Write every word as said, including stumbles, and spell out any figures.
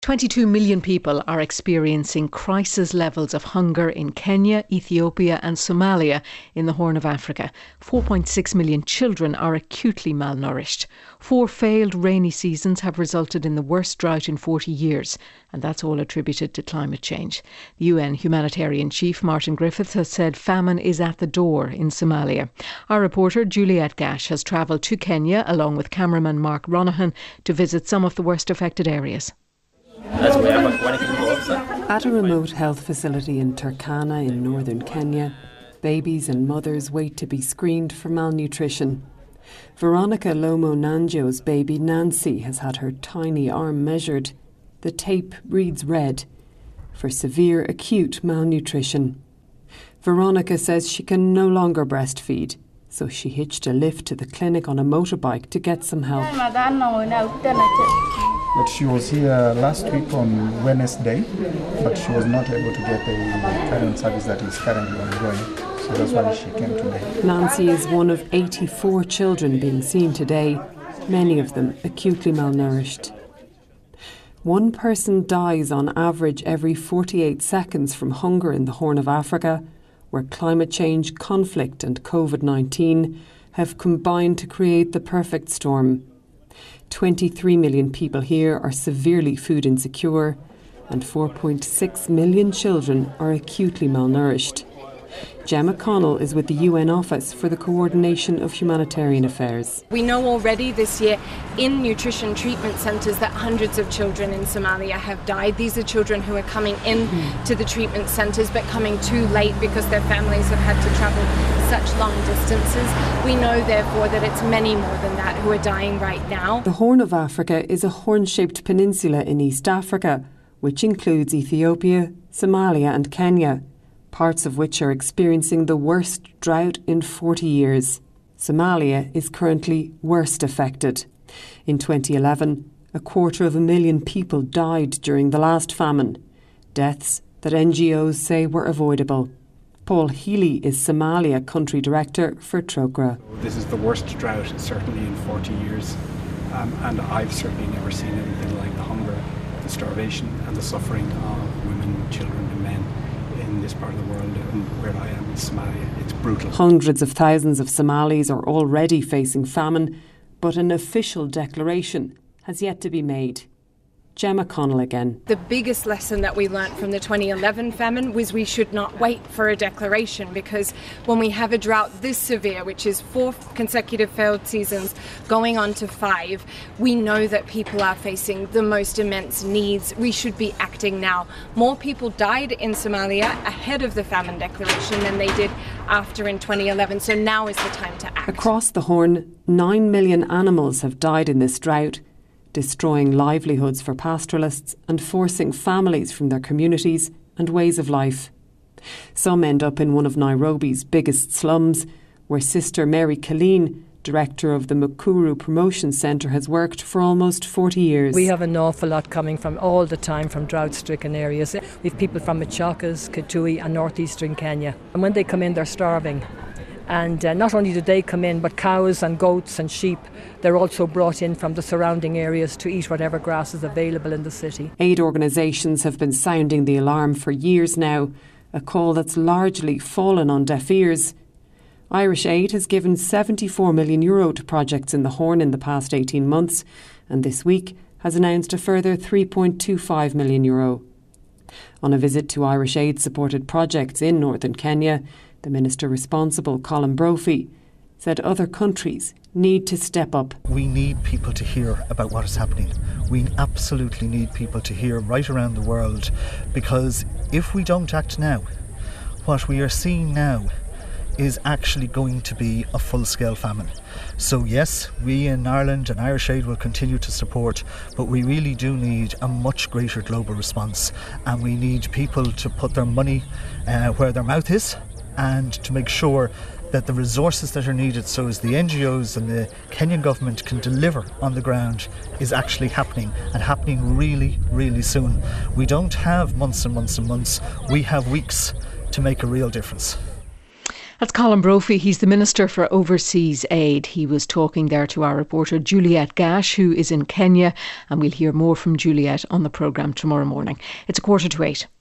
twenty-two million people are experiencing crisis levels of hunger in Kenya, Ethiopia and Somalia in the Horn of Africa. four point six million children are acutely malnourished. Four failed rainy seasons have resulted in the worst drought in forty years, and that's all attributed to climate change. The U N humanitarian chief, Martin Griffiths, has said famine is at the door in Somalia. Our reporter, Juliette Gash, has travelled to Kenya along with cameraman Mark Ronahan to visit some of the worst affected areas. At a remote health facility in Turkana in northern Kenya, babies and mothers wait to be screened for malnutrition. Veronica Lomo Nanjo's baby Nancy has had her tiny arm measured. The tape reads red for severe acute malnutrition. Veronica says she can no longer breastfeed, so she hitched a lift to the clinic on a motorbike to get some help. But she was here last week on Wednesday, but she was not able to get the current service that is currently ongoing. So that's why she came today. Nancy is one of eighty-four children being seen today, many of them acutely malnourished. One person dies on average every forty-eight seconds from hunger in the Horn of Africa, where climate change, conflict and COVID nineteen have combined to create the perfect storm. twenty-three million people here are severely food insecure and four point six million children are acutely malnourished. Gemma Connell is with the U N Office for the Coordination of Humanitarian Affairs. We know already this year in nutrition treatment centres that hundreds of children in Somalia have died. These are children who are coming in mm. to the treatment centres but coming too late because their families have had to travel such long distances. We know therefore that it's many more than that who are dying right now. The Horn of Africa is a horn-shaped peninsula in East Africa, which includes Ethiopia, Somalia and Kenya, parts of which are experiencing the worst drought in forty years. Somalia is currently worst affected. In twenty eleven, a quarter of a million people died during the last famine, deaths that N G Os say were avoidable. Paul Healy is Somalia Country Director for Trócaire. This is the worst drought certainly in forty years, um, and I've certainly never seen anything like the hunger, the starvation and the suffering of women, children and men in this part of the world, and where I am in Somalia. It's brutal. Hundreds of thousands of Somalis are already facing famine, but an official declaration has yet to be made. Gemma Connell again. The biggest lesson that we learnt from the twenty eleven famine was we should not wait for a declaration, because when we have a drought this severe, which is four consecutive failed seasons going on to five, we know that people are facing the most immense needs. We should be acting now. More people died in Somalia ahead of the famine declaration than they did after in twenty eleven, so now is the time to act. Across the Horn, nine million animals have died in this drought, destroying livelihoods for pastoralists and forcing families from their communities and ways of life. Some end up in one of Nairobi's biggest slums, where Sister Mary Killeen, director of the Mukuru Promotion Centre, has worked for almost forty years. We have an awful lot coming from all the time from drought-stricken areas. We have people from Machakos, Kitui and northeastern Kenya. And when they come in, they're starving. And uh, not only do they come in, but cows and goats and sheep, they're also brought in from the surrounding areas to eat whatever grass is available in the city. Aid organisations have been sounding the alarm for years now, a call that's largely fallen on deaf ears. Irish Aid has given seventy-four million euro to projects in the Horn in the past eighteen months, and this week has announced a further three point two five million euro. On a visit to Irish Aid-supported projects in northern Kenya, the minister responsible, Colin Brophy, said other countries need to step up. We need people to hear about what is happening. We absolutely need people to hear right around the world, because if we don't act now, what we are seeing now is actually going to be a full-scale famine. So yes, we in Ireland and Irish Aid will continue to support, but we really do need a much greater global response, and we need people to put their money uh, where their mouth is, and to make sure that the resources that are needed, so as the N G Os and the Kenyan government can deliver on the ground, is actually happening, and happening really, really soon. We don't have months and months and months, we have weeks to make a real difference. That's Colin Brophy. He's the Minister for Overseas Aid. He was talking there to our reporter Juliet Gash, who is in Kenya, and we'll hear more from Juliet on the programme tomorrow morning. It's a quarter to eight.